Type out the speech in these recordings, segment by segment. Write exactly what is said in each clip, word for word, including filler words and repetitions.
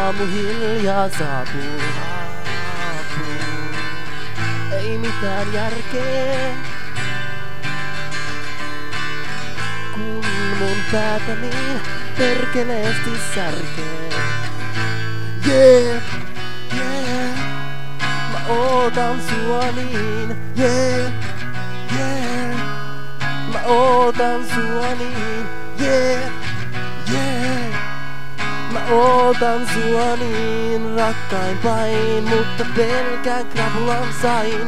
aamu hiljaa saapuu. Ei mitään järkeä, kun mun päätä niin perkeleesti särkee. Yeah, yeah, mä ootan sua niin. Yeah, yeah, mä ootan sua niin. Yeah, yeah, mä ootan sua niin rakkaimpain, mutta pelkän krapulan sain.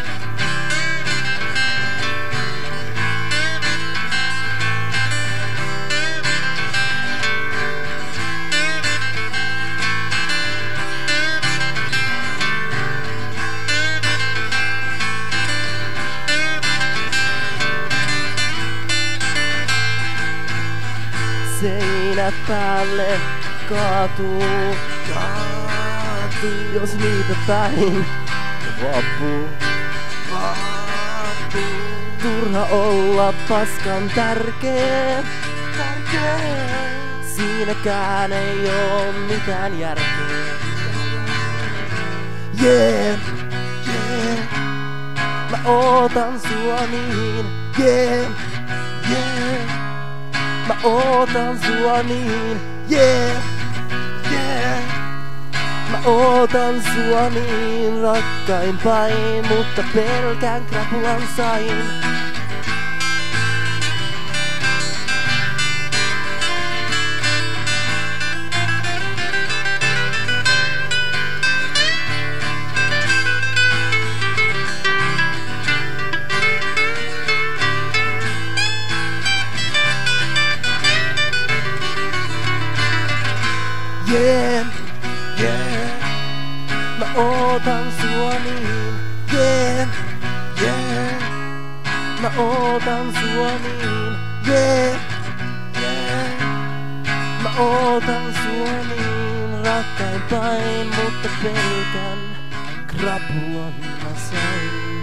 Seinät päälle kaatuu, kaatuu, jos niitä päin vappuu, vappuu. Turha olla paskan tärkeä, tärkeä. Siinäkään ei oo mitään järkeä. Yeah, yeah, mä ootan sua niin. Yeah, yeah, mä ootan sua niin. Yeah, yeah, mä ootan sua niin rakkaimpain, mutta pelkän krapulan sain. Yeah, yeah, mä ootan sua niin. Yeah, yeah, mä ootan sua niin. Yeah, yeah, mä ootan sua niin rakkaimpain, mutta pelkän krapulan mä sain.